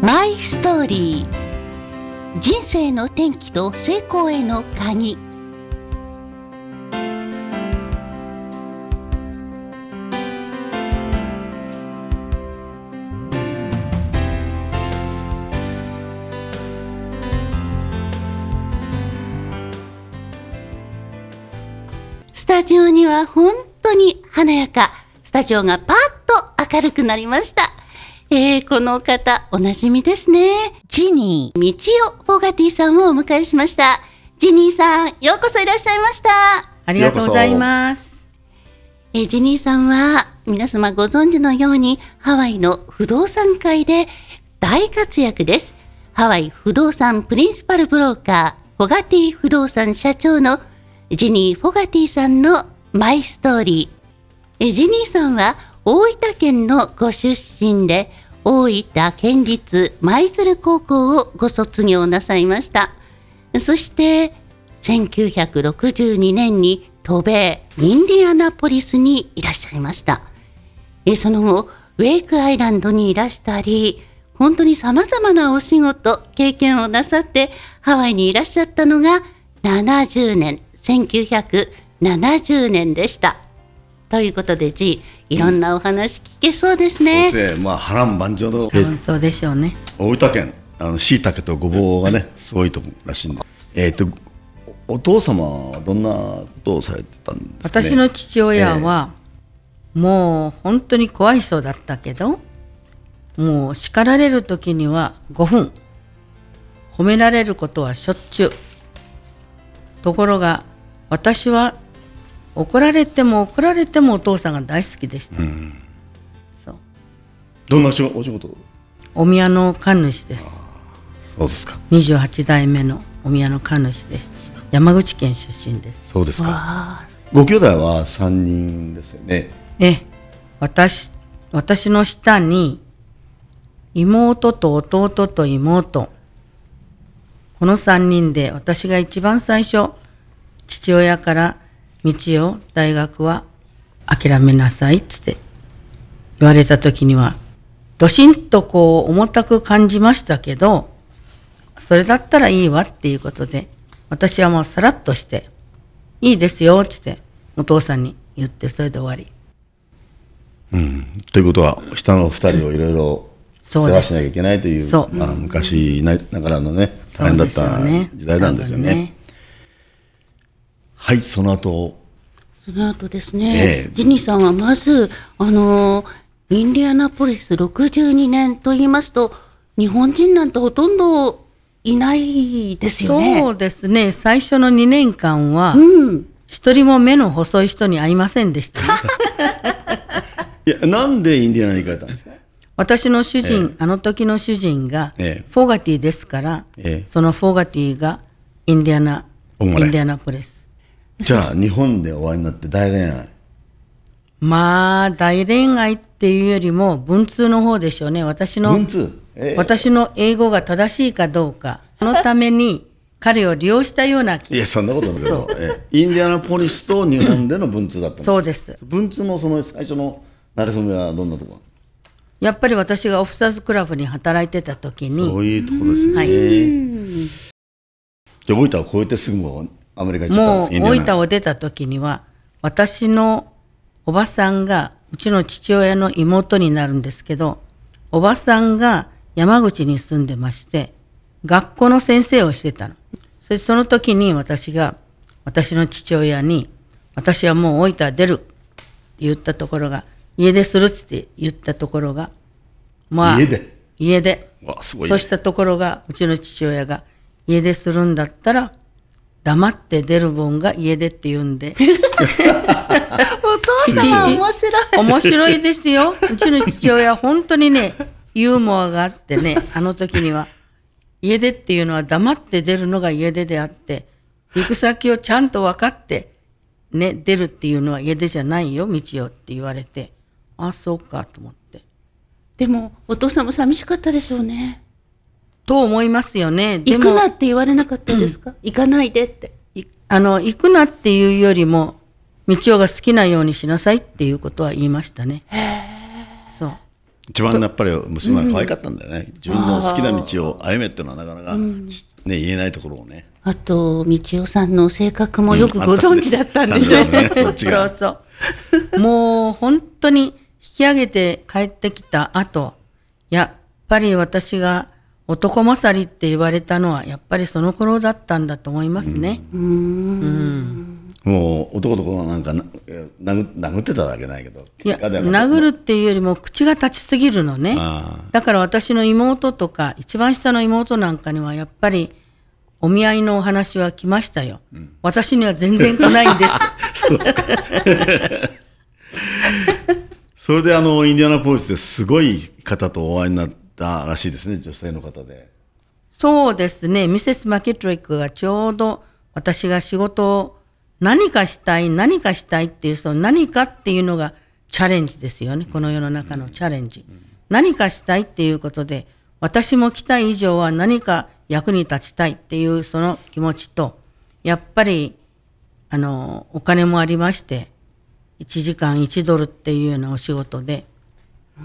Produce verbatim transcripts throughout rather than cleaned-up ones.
マイストーリー、人生の転機と成功への鍵。スタジオには本当に華やか、スタジオがパッと明るくなりました。えー、この方おなじみですね。ジニー・ミチオ・フォガティさんをお迎えしました。ジニーさん、ようこそいらっしゃいました。 ありがとうございます。 えー、ジニーさんは皆様ご存知のようにハワイの不動産界で大活躍です。ハワイ不動産プリンシパルブローカー、フォガティ不動産社長のジニー・フォガティさんのマイストーリー。えジニーさんは大分県のご出身で、大分県立舞鶴高校をご卒業なさいました。そしてせんきゅうひゃくろくじゅうにねんに渡米インディアナポリスにいらっしゃいました。えその後ウェイクアイランドにいらしたり、本当にさまざまなお仕事経験をなさってハワイにいらっしゃったのがななじゅうねん、せんきゅうひゃくななじゅうねんでした。ということで G、 いろんなお話聞けそうですね。 うん、そうですね。まあ、波乱万丈の、 そうでしょうね。 大分県、あの椎茸とごぼうがねすごいとこらしいんで、えー、とお父様はどんなことをされてたんですかね。 私の父親は、えー、もう本当に怖い人だったけど、もう叱られる時にはごふん、褒められることはしょっちゅう。ところが私は怒られても怒られてもお父さんが大好きでした。うん、そう。 どんなお仕事？ お宮の神主です。 そうですか。 にじゅうはちだいめのお宮の神主です。山口県出身です。 そうですか。ご兄弟はさんにんですよね。 え、私、私の下に妹と弟と妹、このさんにんで、私が一番最初父親から道を大学は諦めなさいっつって言われた時にはドシンとこう重たく感じましたけど、それだったらいいわっていうことで、私はもうさらっとしていいですよっつってお父さんに言って、それで終わり。 うん、ということは下のふたりをいろいろ世話しなきゃいけないという、そう、まあ、昔ながらのね大変だった時代なんですよね。はい、その後その後ですね、えー、ジニーさんはまずあのインディアナポリスろくじゅうにねんと言いますと、日本人なんてほとんどいないですよね。 そうですね。最初のにねんかんは、うん、一人も目の細い人に会いませんでした、ね、 いや、なんでインディアナに行かれたんですか？ 私の主人、えー、あの時の主人が、えー、フォガティですから、えー、そのフォガティがインディアナインディアナポリス。 じゃあ日本でお会いになって大恋愛？ まあ大恋愛っていうよりも文通の方でしょうね。私の文通、 えー、私の英語が正しいかどうか、そのために彼を利用したような気が。 いや、そんなことないけど、えー、インディアナポリスと日本での文通だったんです。 そうです。 文通のその最初の馴れ初めはどんなところ？ やっぱり私がオフィサーズクラブに働いてた時に。 そういうところですね。はい、じゃあ大分を越えてすぐもアメリカに行っちゃったんです。 もう大分を出た時には、私のおばさんがうちの父親の妹になるんですけど、おばさんが山口に住んでまして、学校の先生をしてたの。それその時に私が私の父親に、私はもう大分出るって言ったところが、家出するって言ったところが、 まあ、家出家出わすごい、ね、 そうしたところが、うちの父親が家出するんだったら黙って出る分が家出って言うんでお父さん面白い面白いですよ。うちの父親本当にねユーモアがあってね、あの時には家出っていうのは黙って出るのが家出であって、行く先をちゃんと分かってね出るっていうのは家出じゃないよ、道よって言われて、あ、そうかと思って。 でもお父さんも寂しかったでしょうね。 と思いますよね。 でも行くなって言われなかったですか？行かないでって。 あの行くなっていうよりも、道夫が好きなようにしなさいっていうことは言いましたね。へー、そう。 一番やっぱり娘は可愛かったんだよね、うん、自分の好きな道を歩めっていうのはなかなか、うんね、言えないところをね。 あと道夫さんの性格もよくご存知だったんでしょうね、 うん、そうそうもう本当に引き上げて帰ってきた後、やっぱり私が男勝りって言われたのはやっぱりその頃だったんだと思いますね。うん、 うんもう男の子がなんかな殴、殴ってただけないけど、 いや殴るっていうよりも口が立ちすぎるのね。だから私の妹とか一番下の妹なんかにはやっぱりお見合いのお話は来ましたよ、うん、私には全然来ないんですそうですかそれであのインディアナポリスですごい方とお会いになったらしいですね、女性の方で。 そうですね、ミセス・マキトリックがちょうど私が仕事を何かしたい何かしたいっていう、その何かっていうのがチャレンジですよね、この世の中のチャレンジ、うん、何かしたいっていうことで、私も来た以上は何か役に立ちたいっていうその気持ちと、やっぱりあのお金もありまして、いちじかんいちドルっていうようなお仕事で、うん、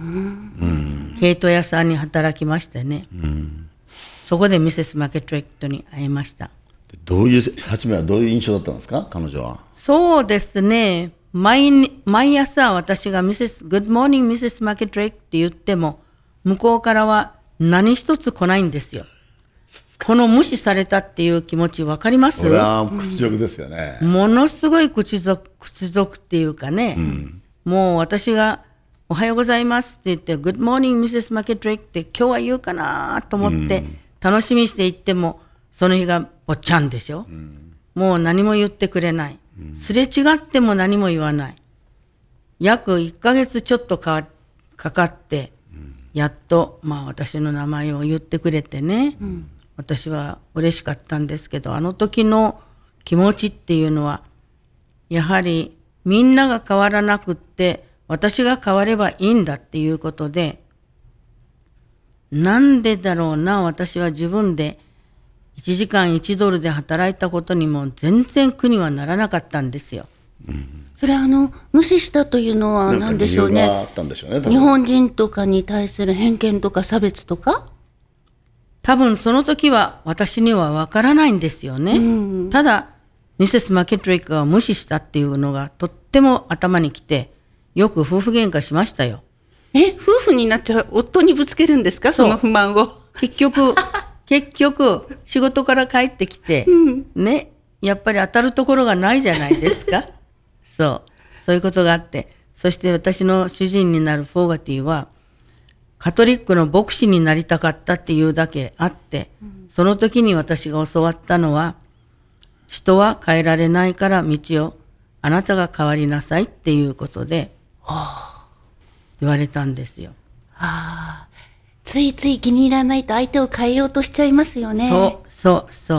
毛糸屋さんに働きましてね、うん、そこでミセス・マケトリックに会いました。 どういう、初めはどういう印象だったんですか、彼女は。 そうですね、毎, 毎朝私がミセス、Good morning ミセスマケトリックって言っても、向こうからは何一つ来ないんですよ。この無視されたっていう気持ち分かります？ これは屈辱ですよね、 うん、ものすごい屈辱、屈辱っていうかね、うん、もう私がおはようございますって言って Good morning ミセスマケトリックって今日は言うかなと思って楽しみにして行っても、その日がぽっちゃんでしょ、うん、もう何も言ってくれない、うん、すれ違っても何も言わない。約いっかげつちょっとかかかって、うん、やっと、まあ、私の名前を言ってくれてね、うん、私は嬉しかったんですけど、あの時の気持ちっていうのはやはりみんなが変わらなくって私が変わればいいんだっていうことで、なんでだろうな、私は自分でいちじかんいちドルで働いたことにも全然苦にはならなかったんですよ、 うん、それはあの無視したというのは何でしょうね。 理由があったんでしょうね、 日本人とかに対する偏見とか差別とか、 多分その時は私には分からないんですよね、うん、ただミセス・マケトリックが無視したっていうのがとっても頭にきて、よく夫婦喧嘩しましたよ。 え、夫婦になっちゃう夫にぶつけるんですか、その不満を。 結局結局仕事から帰ってきて、うん、ね、やっぱり当たるところがないじゃないですかそうそういうことがあって、そして私の主人になるフォーガティはカトリックの牧師になりたかったっていうだけあって、うん、その時に私が教わったのは、人は変えられないから道をあなたが変わりなさいっていうことで、はあ、言われたんですよ。 はあ、ついつい気に入らないと相手を変えようとしちゃいますよね。 そうそうそう、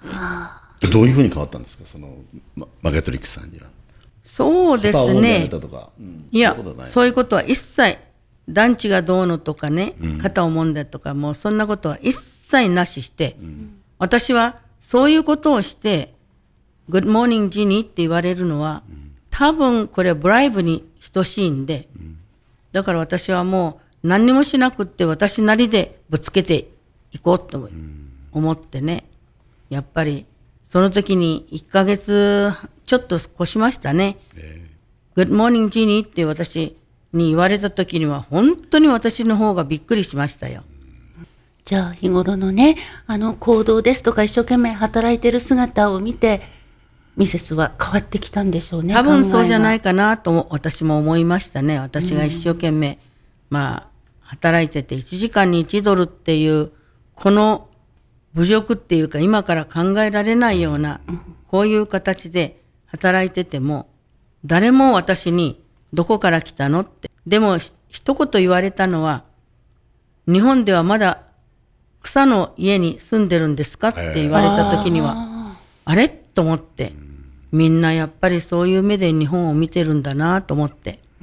はあ、 どういうふうに変わったんですか、そのマケトリックさんには。 そうですね、 とか、うん、 いやそういうことは一切、団地がどうのとかね、うん、肩を揉んでとか、もうそんなことは一切なしして、うん、私はそういうことをしてグッドモーニングジニーって言われるのは、うん、多分これはブライブに等しいんで、うん、だから私はもう何にもしなくって私なりでぶつけていこうと思ってね、やっぱりその時にいっかげつちょっと越しましたね、えー、グッドモーニングジニーって私に言われた時には本当に私の方がびっくりしましたよ。 じゃあ日頃のね、あの行動ですとか一生懸命働いてる姿を見てミセスは変わってきたんでしょうね。 多分そうじゃないかなと私も思いましたね。私が一生懸命、うん、まあ働いてていちじかんにいちドルっていうこの侮辱っていうか今から考えられないような、うん、こういう形で働いてても誰も私にどこから来たのって、でも一言言われたのは、日本ではまだ草の家に住んでるんですかって言われた時には、あ, あれと思って、みんなやっぱりそういう目で日本を見てるんだなと思って、うん、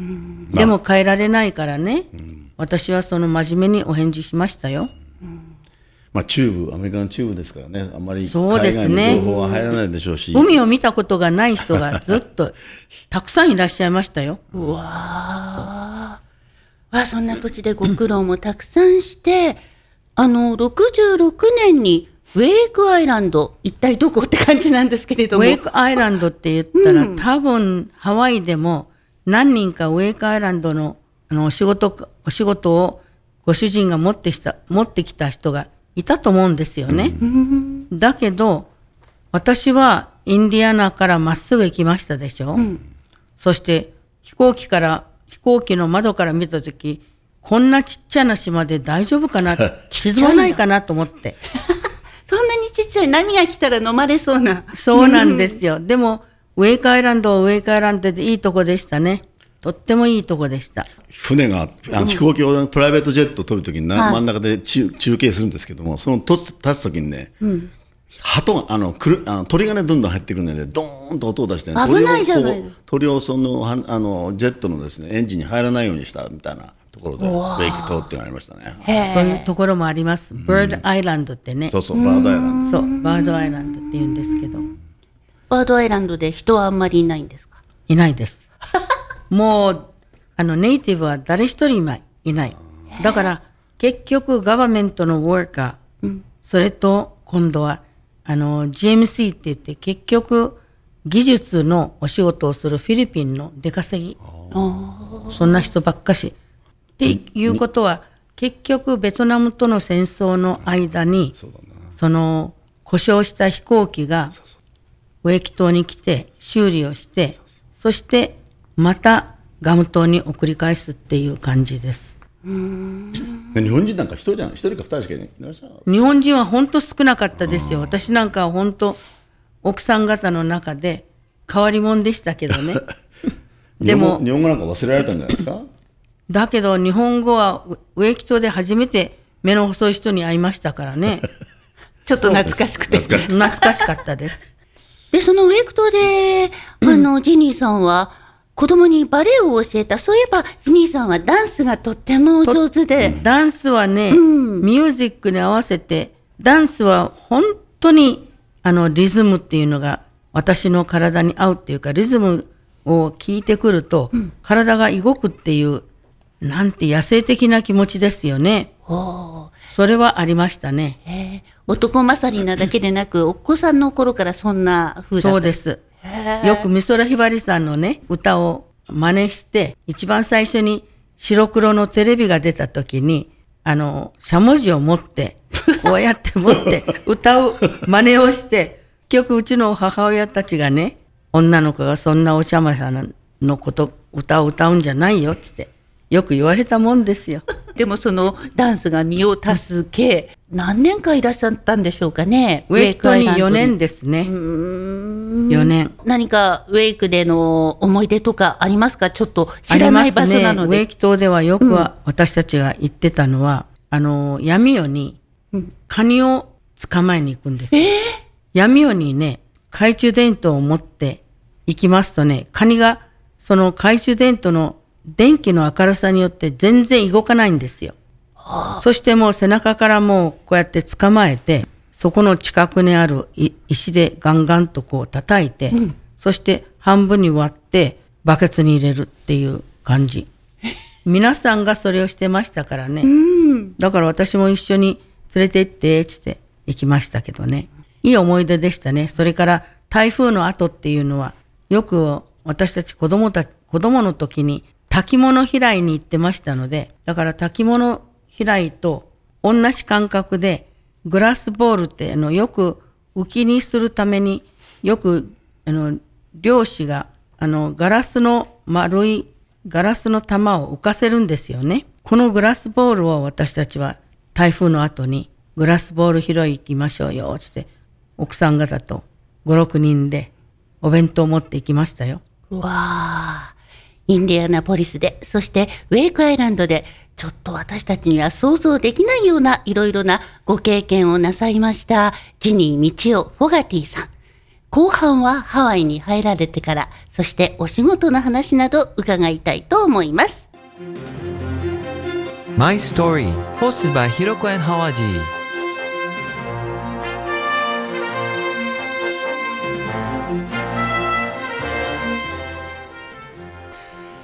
でも変えられないからね、うん、私はその真面目にお返事しましたよ、うん、 まあ、中部、アメリカの中部ですからね、あんまり海外の情報は入らないでしょうし、 う海を見たことがない人がずっとたくさんいらっしゃいましたよ。 うわ、 あ、そんな土地でご苦労もたくさんしてあのろくじゅうろくねんにウェイクアイランド、一体どこって感じなんですけれども。 ウェイクアイランドって言ったら、うん、多分ハワイでも何人かウェイクアイランドの、あのお仕事、お仕事をご主人が持ってした、持ってきた人がいたと思うんですよね。うん、だけど、私はインディアナからまっすぐ行きましたでしょ。うん、そして飛行機から、飛行機の窓から見たとき、こんなちっちゃな島で大丈夫かな、沈まないかなと思って。 そんなにちっちゃい、波が来たら飲まれそうな。 そうなんですよ。でも、ウェイクアイランドはウェイクアイランドでいいとこでしたね。とってもいいとこでした。 船が、あの飛行機をプライベートジェットを取るときに、うん、真ん中で中継するんですけども、その立つときにね、うん、鳩があのくるあの鳥がねどんどん入ってくるので、ドーンと音を出して、ね、 危ないじゃないですか。 鳥をそのあのジェットのですねエンジンに入らないようにしたみたいなところでウェイク島っていうのがありましたね。 そういうところもあります。バードアイランドってね。 そうそう、バードアイランド。そうバードアイランドって言うんですけど。 バードアイランドで人はあんまりいないんですか？ いないです。もうあのネイティブは誰一人いない。だから結局ガバメントのワーカー、うん、それと今度はあの ジーエムシー って言って結局技術のお仕事をするフィリピンの出稼ぎ、そんな人ばっかしっていうことは、結局ベトナムとの戦争の間にその故障した飛行機がウェイキ島に来て修理をして、そしてまたガム島に送り返すっていう感じです。 うーん、日本人なんか一人じゃない、一人か二人しかいない。 日本人は本当少なかったですよ。私なんかは本当奥さん方の中で変わり者でしたけどね。 でも日本語なんか忘れられたんじゃないですか。 だけど日本語はウェイキ島で初めて目の細い人に会いましたからね。 ちょっと懐かしくて懐かしかったです。 でそのウェイク島であの、うん、ジニーさんは子供にバレエを教えた。そういえばジニーさんはダンスがとっても上手で、 ダンスはね、うん、ミュージックに合わせて、ダンスは本当にあのリズムっていうのが私の体に合うっていうか、リズムを聞いてくると、うん、体が動くっていうなんて野生的な気持ちですよね。それはありましたね。 へ男勝りなだけでなくお子さんの頃からそんな風だった。 そうです。よく美空ひばりさんのね歌を真似して、一番最初に白黒のテレビが出た時にあのしゃもじを持ってこうやって持って歌う真似をして、結局うちの母親たちがね、女の子がそんなおしゃまさんのこと歌を歌うんじゃないよってよく言われたもんですよ。 でもそのダンスが身を助け、何年間いらっしゃったんでしょうかね。 ウェイクによねんですね。うーん、よねん。 何かウェイクでの思い出とかありますか？ちょっと知らない場所なので。 ね、ウェイク島ではよくは、うん、私たちが行ってたのはあの闇夜にカニを捕まえに行くんです、うん、えー、闇夜にね懐中電灯を持って行きますとね、カニがその懐中電灯の電気の明るさによって全然動かないんですよ。はあ、そしてもう背中からもうこうやって捕まえて、そこの近くにある石でガンガンとこう叩いて、うん、そして半分に割ってバケツに入れるっていう感じ。皆さんがそれをしてましたからね。うん、だから私も一緒に連れて行ってってって行きましたけどね。いい思い出でしたね。それから台風の後っていうのはよく私たち子供た子供の時に炊き物拾いに行ってましたので、だから炊き物拾いと同じ感覚でグラスボールってあのよく浮きにするためによくあの漁師があのガラスの丸いガラスの玉を浮かせるんですよね。このグラスボールを私たちは台風の後にグラスボール拾い行きましょうよって奥さん方とご、ろくにんでお弁当を持って行きましたよ。 うわー、インディアナポリスで、そしてウェイクアイランドで、ちょっと私たちには想像できないようないろいろなご経験をなさいましたジニー道夫フォガティさん。後半はハワイに入られてから、そしてお仕事の話など伺いたいと思います。 My Story hosted by Hiroko and Hawaji。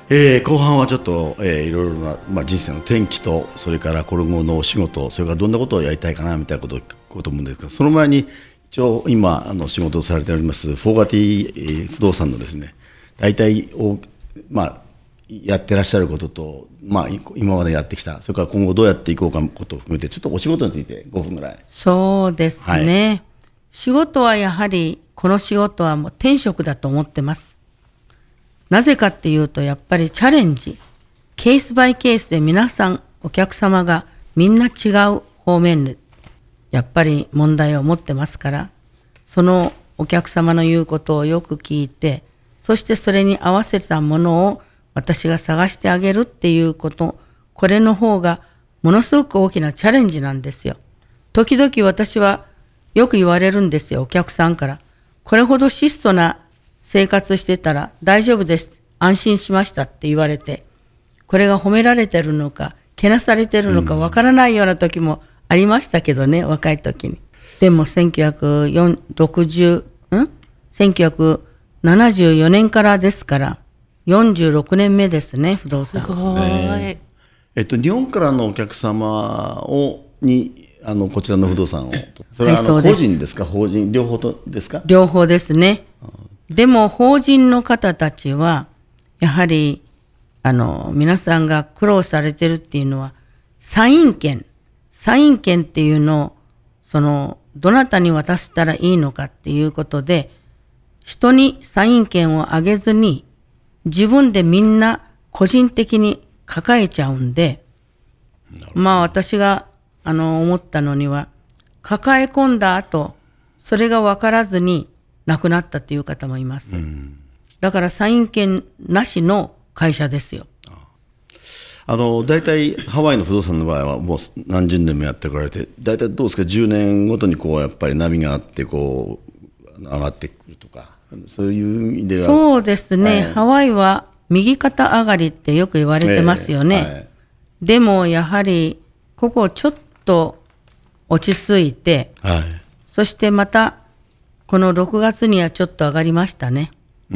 えー後半はちょっと、えーいろいろな、まあ、人生の転機と、それからこれ後のお仕事、それからどんなことをやりたいかなみたいなことを聞こうと思うんですが、その前に一応今あの仕事をされておりますフォーガティ、えー不動産のですね、大体お、まあ、やってらっしゃることと、まあ、い今までやってきた、それから今後どうやっていこうかことを含めて、ちょっとお仕事についてごふんぐらい。 そうですね、 はい、 仕事はやはりこの仕事はもう天職だと思ってます。なぜかっていうと、やっぱりチャレンジ、ケースバイケースで皆さんお客様がみんな違う方面でやっぱり問題を持ってますから、そのお客様の言うことをよく聞いて、そしてそれに合わせたものを私が探してあげるっていうこと、これの方がものすごく大きなチャレンジなんですよ。時々私はよく言われるんですよ、お客さんから。これほど質素な生活してたら大丈夫です、安心しましたって言われて、これが褒められてるのかけなされてるのかわからないような時もありましたけどね、若い時に。でもせんきゅうひゃくろくじゅう、んせんきゅうひゃくななじゅうよねんからですから、よんじゅうろくねんめですね、不動産。 すごい、 えっと、日本からのお客様をにあのこちらの不動産を、それはあの、 はい、そうです。 個人ですか、法人、両方とですか？ 両方ですね。でも法人の方たちはやはりあの皆さんが苦労されてるっていうのは、サイン権サイン権っていうのをそのどなたに渡したらいいのかっていうことで、人にサイン権をあげずに自分でみんな個人的に抱えちゃうんで、まあ私があの思ったのには、抱え込んだ後それが分からずに亡くなったっていう方もいます。だからサイン権なしの会社ですよ。 あの大体ハワイの不動産の場合はもう何十年もやってこられて、大体どうですか、じゅうねんごとにこうやっぱり波があってこう上がってくるとか、そういう意味では。 そうですね、 はい、 ハワイは右肩上がりってよく言われてますよね、えーはい、でもやはりここちょっと落ち着いて、はい、そしてまたこのろくがつにはちょっと上がりましたね。 うん、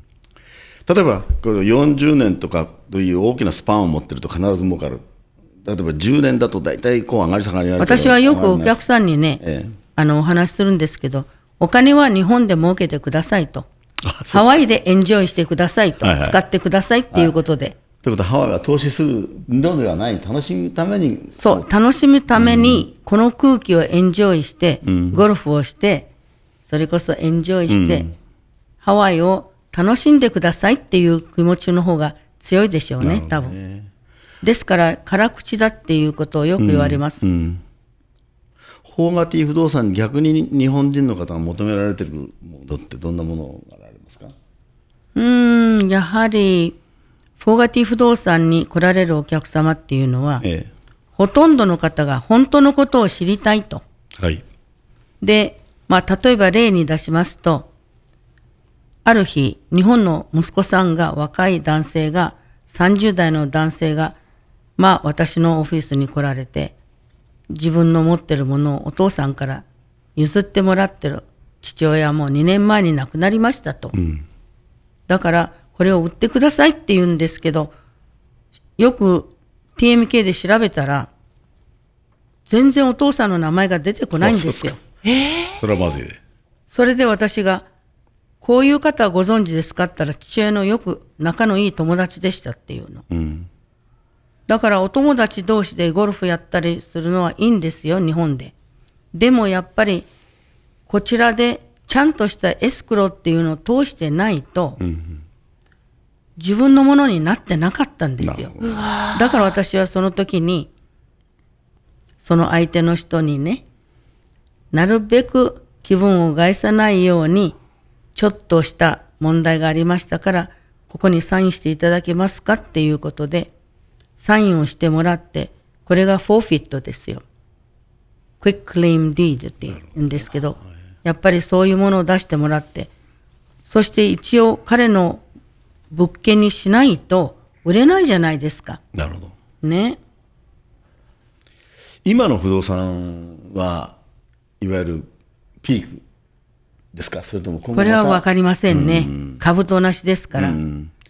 例えばこれよんじゅうねんとかという大きなスパンを持ってると必ず儲かる。例えばじゅうねんだと大体こう上がり下がりあるけど、 私はよくお客さんにね、ええ、あのお話しするんですけど、お金は日本で儲けてくださいと、ハワイでエンジョイしてくださいと、はいはい、使ってくださいっていうことで、はい、 ということはハワイは投資するのではない、楽しむために、 そう楽しむためにこの空気をエンジョイして、うん、ゴルフをしてそれこそエンジョイして、うん、ハワイを楽しんでくださいっていう気持ちの方が強いでしょうね、多分。ですから辛口だっていうことをよく言われます。うんうん、 フォーガティ不動産に逆に日本人の方が求められているものってどんなものがありますか？ うーんやはりフォーガティ不動産に来られるお客様っていうのは、ええ、ほとんどの方が本当のことを知りたいと。はい、で、まあ、例えば例に出しますと、ある日日本の息子さんが、若い男性が、さんじゅうだいの男性が、まあ、私のオフィスに来られて、自分の持ってるものをお父さんから譲ってもらってる父親はもうにねんまえに亡くなりましたと、うん、だからこれを売ってくださいって言うんですけど、よく ティーエムケー で調べたら全然お父さんの名前が出てこないんですよ。 それはまずいね。 それで私が、こういう方はご存知ですかって言ったら、父親のよく仲のいい友達でしたっていうの、うん、だからお友達同士でゴルフやったりするのはいいんですよ、日本で。でもやっぱりこちらでちゃんとしたエスクローっていうのを通してないと、うん、自分のものになってなかったんですよ。だから私はその時にその相手の人にね、なるべく気分を害さないように、ちょっとした問題がありましたからここにサインしていただけますかっていうことでサインをしてもらって、これがフォーフィットですよ。クイッククレームディードって言うんですけど、やっぱりそういうものを出してもらって、そして一応彼の物件にしないと売れないじゃないですか。 なるほどね。 今の不動産はいわゆるピークですか、それとも今後また。 これは分かりませんね、うん、株と同じですから、うん、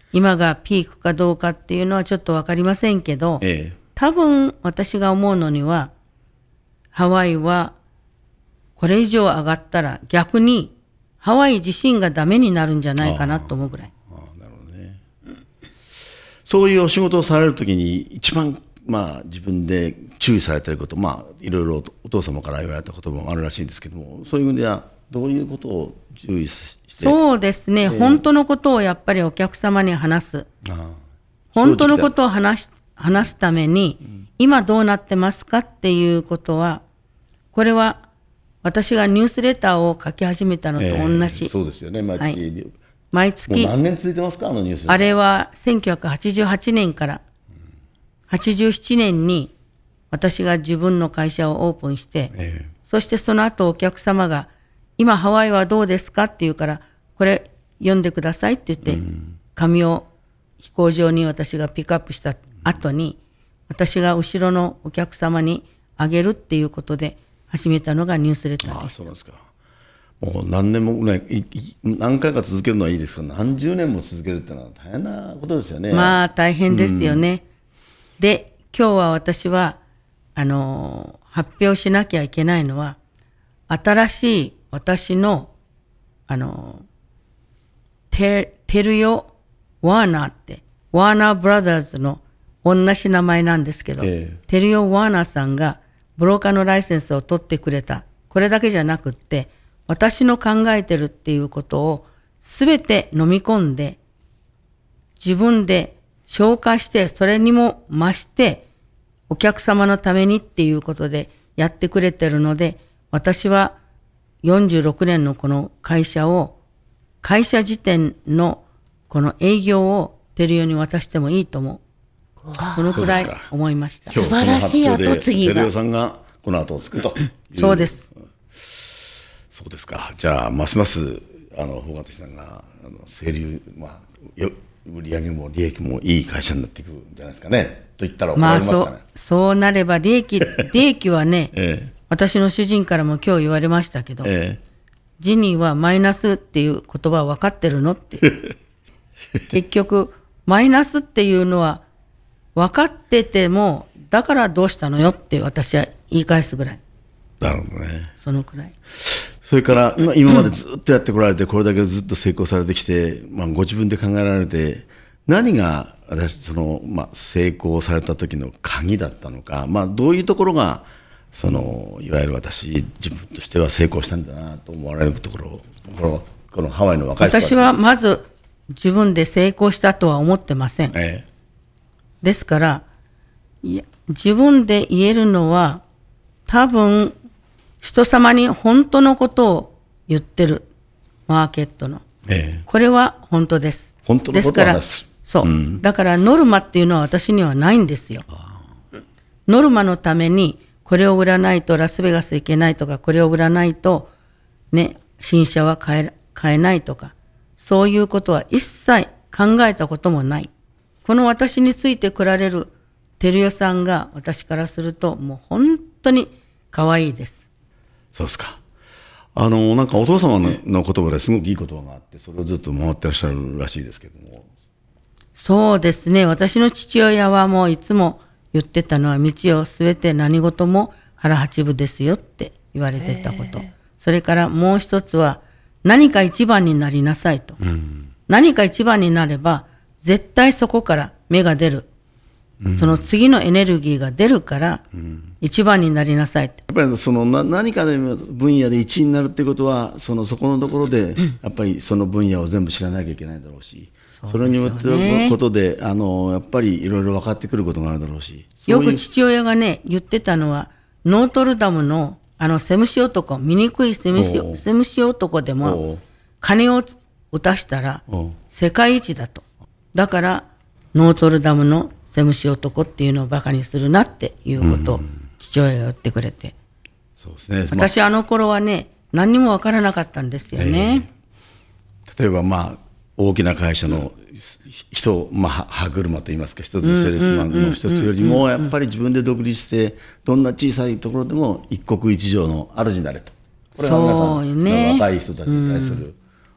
今がピークかどうかっていうのはちょっと分かりませんけど、 ええ、 多分私が思うのには、ハワイはこれ以上上がったら逆にハワイ自身がダメになるんじゃないかなと思うぐらい。 ああ、なるほどね。そういうお仕事をされるときに一番、まあ、自分で注意されていること、まあ、いろいろお父様から言われた言葉もあるらしいんですけども、そういう意味ではどういうことを注意して。 そうですね、えー、本当のことをやっぱりお客様に話す。 ああ、 本当のことを話し、話すために、うん、今どうなってますかっていうことは、これは私がニュースレターを書き始めたのと同じ。えー、 そうですよね、毎月。はい、 毎月。 もう何年続いてますか、あのニュースレター。 あれはせんきゅうひゃくはちじゅうはちねんからはちじゅうななねんに私が自分の会社をオープンして、えー、そしてその後お客様が今ハワイはどうですかって言うから、これ読んでくださいって言って、うん、紙を飛行場に私がピックアップした後に、うん、私が後ろのお客様にあげるっていうことで始めたのがニュースレターです。 ああ、そうなんですか。もう何年もね、何回か続けるのはいいですけど、何十年も続けるってのは大変なことですよね。 まあ大変ですよね。うん、で、今日は私はあの発表しなきゃいけないのは、新しい私のあのテ, テルヨ・ワーナーって、ワーナーブラザーズの同じ名前なんですけど、えー、テルヨ・ワーナーさんがブローカーのライセンスを取ってくれた。これだけじゃなくって、私の考えてるっていうことをすべて飲み込んで、自分で消化して、それにも増して、お客様のためにっていうことでやってくれてるので、私はよんじゅうろくねんのこの会社を、会社時点のこの営業をテルヨに渡してもいいと思う。そのくらい思いました。 素晴らしい後継ぎが。 テルヨさんがこの後をつくというそうです。 そうですか。じゃあますますあの保方さんがあの清流、まあ、よ売上も利益もいい会社になっていくんじゃないですかね。と言ったら怒られますかね。まあ、 そうそうなれば利益利益はね、ええ、私の主人からも今日言われましたけど、ええ、ジニーはマイナスっていう言葉分かってるのって結局マイナスっていうのは分かってても、だからどうしたのよって私は言い返すぐらい。 なるほどね。 そのくらい。 それから今、今までずっとやってこられて、これだけずっと成功されてきて、まあ、ご自分で考えられて、何が私その、まあ、成功された時の鍵だったのか、まあ、どういうところがそのいわゆる私自分としては成功したんだなと思われるところ、この、このハワイの若い人たち。 私はまず自分で成功したとは思ってません。 ええ、 ですからいや自分で言えるのは、多分人様に本当のことを言ってるマーケットの、ええ、これは本当です。 本当のことはです。 そう、うん、だからノルマっていうのは私にはないんですよ。ノルマのためにこれを売らないとラスベガス行けないとか、これを売らないとね新車は買え、買えないとか、そういうことは一切考えたこともない。この私について来られるテルヨさんが私からするともう本当に可愛いです。 そうですか。あのなんかお父様の言葉ですごくいい言葉があって、それをずっと守ってらっしゃるらしいですけども。 そうですね。私の父親はもういつも言ってたのは、道をすべて何事も腹八分ですよって言われてたこと。それからもう一つは、何か一番になりなさいと。うん、何か一番になれば絶対そこから芽が出る。うん、その次のエネルギーが出るから、うん、一番になりなさいって。 やっぱりそのな何かで分野で一位になるっていうことは、そのそこのところでやっぱりその分野を全部知らなきゃいけないだろうし、それによってのことで、あのやっぱりいろいろ分かってくることがあるだろうし。 よく父親がね言ってたのは、ノートルダムのあのセムシ男、醜いセムシ、セムシ男でも金を打たしたら世界一だと。だからノートルダムのセムシ男っていうのをバカにするなっていうことを父親が言ってくれて、 そうですね、 私あの頃はね何にも分からなかったんですよね。 えー、例えばまあ大きな会社の人、まあ、歯車といいますか、一つのセールスマンの一つよりもやっぱり自分で独立してどんな小さいところでも一国一城の主になれと。これが皆さん、ね、若い人たちに対する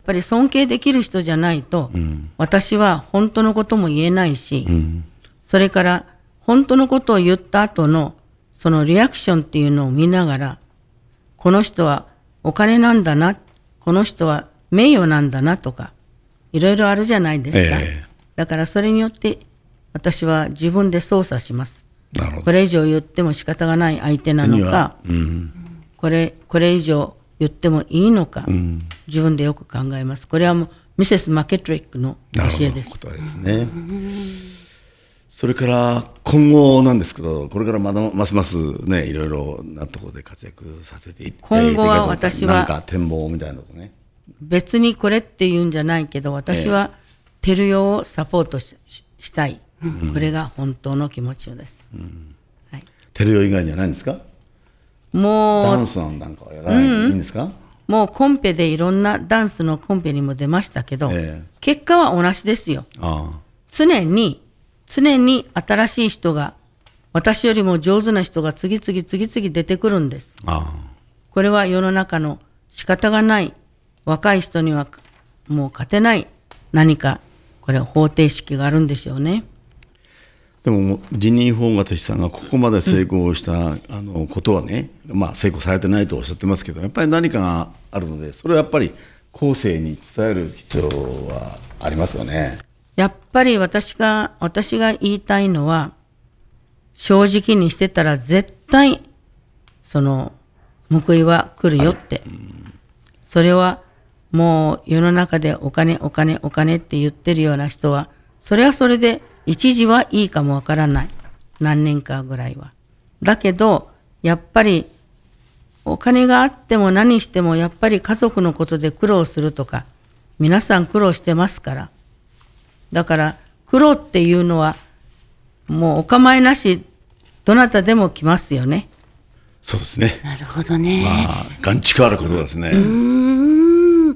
ぱり尊敬できる人じゃないと、うん、私は本当のことも言えないし、うん、それから本当のことを言った後のそのリアクションっていうのを見ながら、この人はお金なんだな、この人は名誉なんだなとか、いろいろあるじゃないですか。えー、だからそれによって私は自分で操作します。なるほど。これ以上言っても仕方がない相手なのか、うん、これ、これ以上言ってもいいのか、うん、自分でよく考えます。これはもうミセスマケトリックの教えです。 ことですね。それから今後なんですけど、これからまだますますね、いろいろなところで活躍させていって、 今後は私はなんか展望みたいなことね。 別にこれって言うんじゃないけど、私はテルヨをサポート し, したい、うん、これが本当の気持ちです。うん、 はい、テルヨ以外にはないんですか？ もうダンスなんかはやらない、うん、いいんですか？ もうコンペでいろんなダンスのコンペにも出ましたけど、えー、結果は同じですよ。あ常に常に新しい人が、私よりも上手な人が次々次々出てくるんです。あこれは世の中の仕方がない、若い人にはもう勝てない何か、これ方程式があるんでしょうね。 でもジニー・フォーガティさんがここまで成功した、うん、あのことはね、まあ、成功されてないとおっしゃってますけど、やっぱり何かがあるので、それはやっぱり後世に伝える必要はありますよね。 やっぱり私が私が言いたいのは、正直にしてたら絶対その報いは来るよって、うん、それはもう世の中でお金お金お金って言ってるような人は、それはそれで一時はいいかもわからない、何年かぐらいは。だけどやっぱりお金があっても何しても、やっぱり家族のことで苦労するとか、皆さん苦労してますから。だから苦労っていうのはもうお構いなし、どなたでも来ますよね。 そうですね。 なるほどね。 まあ眼蓄あることですね。うーん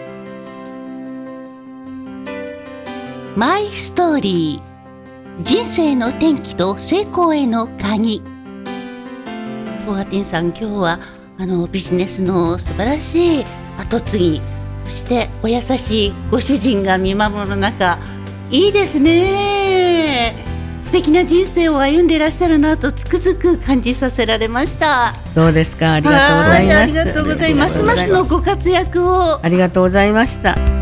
マイストーリー、人生の転機と成功への鍵。フォガティンさん、今日はあのビジネスの素晴らしい後継ぎ、そしてお優しいご主人が見守る中、いいですね。素敵な人生を歩んでいらっしゃるなとつくづく感じさせられました。 そうですか。ありがとうございます。 ありがとうございます。ますますのご活躍を。 ありがとうございました。